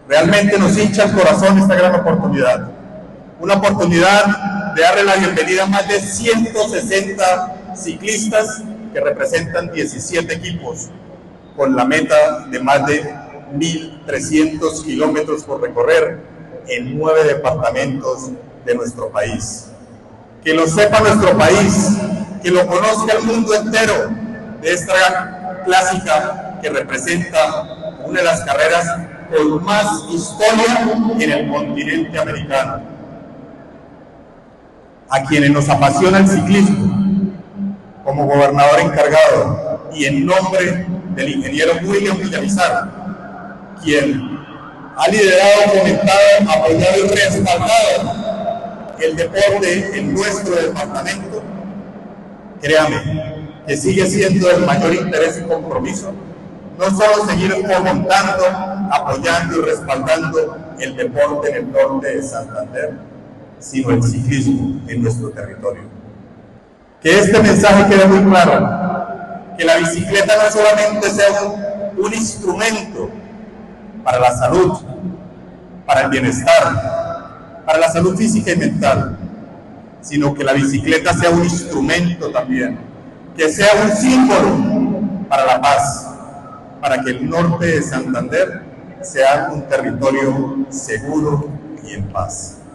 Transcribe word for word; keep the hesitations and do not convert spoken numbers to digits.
Realmente nos hincha el corazón esta gran oportunidad. Una oportunidad de darle la bienvenida a más de ciento sesenta ciclistas que representan diecisiete equipos, con la meta de más de mil trescientos kilómetros por recorrer en nueve departamentos de nuestro país. Que lo sepa nuestro país, que lo conozca el mundo entero de esta clásica que representa una de las carreras con más historia en el continente americano. A quienes nos apasiona el ciclismo, como gobernador encargado y en nombre del ingeniero William Villamizar, quien ha liderado, fomentado, apoyado y respaldado el deporte en nuestro departamento, créame que sigue siendo el mayor interés y compromiso, no solo seguir fomentando, apoyando y respaldando el deporte en el norte de Santander, sino el ciclismo en nuestro territorio. Que este mensaje quede muy claro, que la bicicleta no solamente sea un, un instrumento para la salud, para el bienestar, para la salud física y mental, sino que la bicicleta sea un instrumento también, que sea un símbolo para la paz, para que el norte de Santander sea un territorio seguro y en paz.